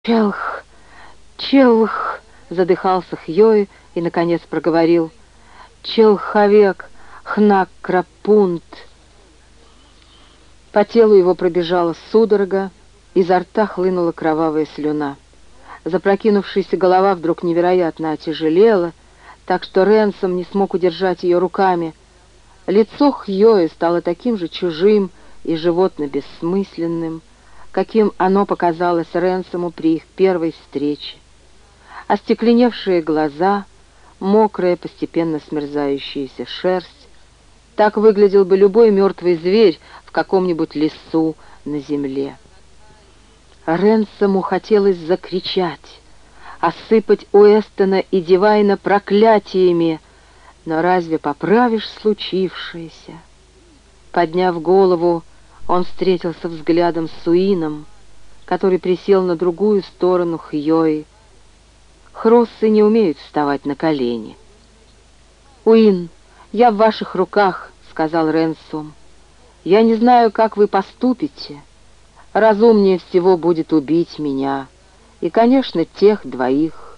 «Челх, Челх!» — задыхался Хьёи и, наконец, проговорил. «Челховек, хнак крапунт!» По телу его пробежала судорога, изо рта хлынула кровавая слюна. Запрокинувшаяся голова вдруг невероятно отяжелела, так что Ренсом не смог удержать ее руками. Лицо Хьёи стало таким же чужим и животно-бессмысленным, каким оно показалось Ренсому при их первой встрече. Остекленевшие глаза, мокрая, постепенно смерзающаяся шерсть. Так выглядел бы любой мертвый зверь в каком-нибудь лесу на земле. Ренсому хотелось закричать, осыпать Уэстона и Дивайна проклятиями, но разве поправишь случившееся? Подняв голову, он встретился взглядом с Уином, который присел на другую сторону Хьёи. Хроссы не умеют вставать на колени. «Уин, я в ваших руках», — сказал Ренсом. «Я не знаю, как вы поступите. Разумнее всего будет убить меня. И, конечно, тех двоих».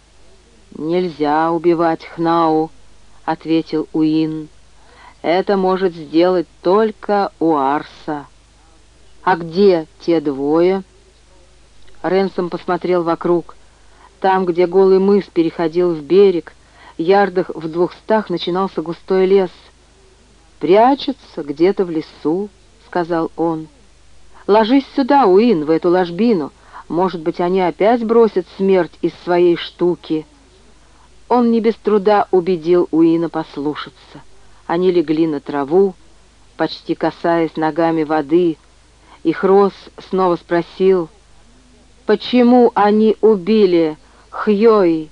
«Нельзя убивать Хнау», — ответил Уин. «Это может сделать только Уарса». «А где те двое?» Ренсом посмотрел вокруг. Там, где голый мыс переходил в берег, ярдах в 200 начинался густой лес. «Прячутся где-то в лесу», — сказал он. «Ложись сюда, Уин, в эту ложбину. Может быть, они опять бросят смерть из своей штуки». Он не без труда убедил Уина послушаться. Они легли на траву, почти касаясь ногами воды, и Хросс снова спросил, «Почему они убили Хьёи?»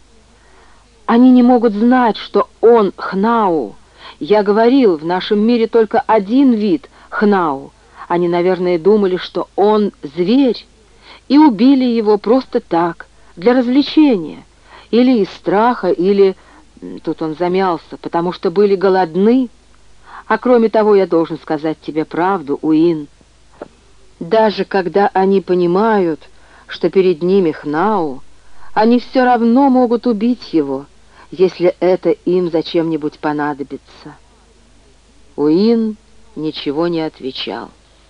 «Они не могут знать, что он Хнау. Я говорил, в нашем мире только один вид Хнау. Они, наверное, думали, что он зверь, и убили его просто так, для развлечения, или из страха, или...» Тут он замялся, потому что были голодны. А кроме того, я должен сказать тебе правду, Уин. Даже когда они понимают, что перед ними Хнау, они все равно могут убить его, если это им зачем-нибудь понадобится. Уин ничего не отвечал.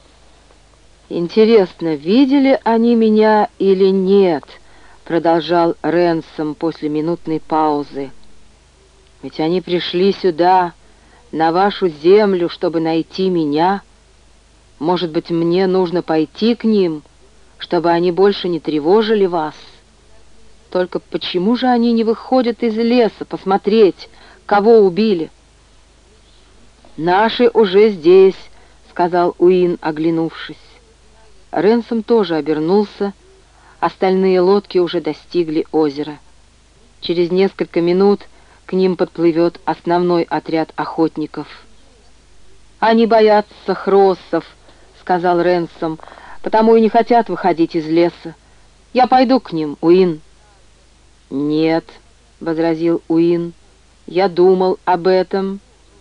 «Интересно, видели они меня или нет?» — продолжал Ренсом после минутной паузы. «Ведь они пришли сюда, на вашу землю, чтобы найти меня. Может быть, мне нужно пойти к ним, чтобы они больше не тревожили вас? Только почему же они не выходят из леса посмотреть, кого убили?» «Наши уже здесь», — сказал Уин, оглянувшись. Ренсом тоже обернулся. Остальные лодки уже достигли озера. Через несколько минут к ним подплывет основной отряд охотников. «Они боятся хроссов», — сказал Ренсом, «потому и не хотят выходить из леса. Я пойду к ним, Уин». «Нет», — возразил Уин, — «я думал об этом.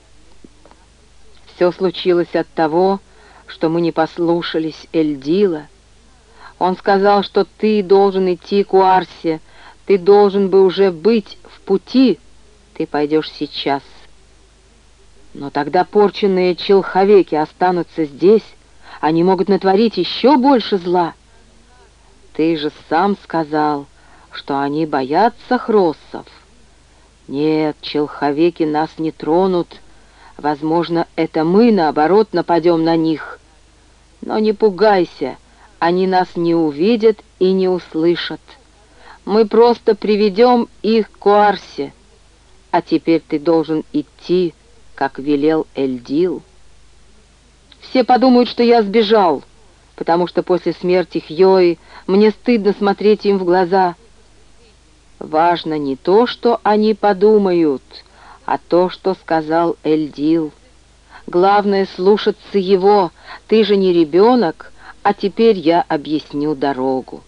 Все случилось от того, что мы не послушались Эльдила. Он сказал, что ты должен идти к Уарсе, ты должен бы уже быть в пути, ты пойдешь сейчас. Но тогда порченные челховеки останутся здесь, они могут натворить еще больше зла. Ты же сам сказал, что они боятся хроссов. Нет, челховеки нас не тронут. Возможно, это мы, наоборот, нападем на них. Но не пугайся, они нас не увидят и не услышат. Мы просто приведем их к Уарсе. А теперь ты должен идти, как велел Эльдил. Все подумают, что я сбежал, потому что после смерти Хьёи мне стыдно смотреть им в глаза. Важно не то, что они подумают, а то, что сказал Эльдил. Главное — слушаться его. Ты же не ребенок, а теперь я объясню дорогу.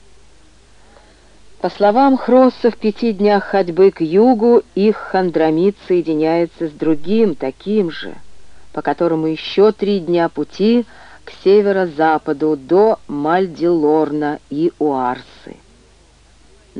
По словам Хросса, в 5 днях ходьбы к югу их Хандрамит соединяется с другим, таким же, по которому еще 3 дня пути к северо-западу до Мальдилорна и Уарс.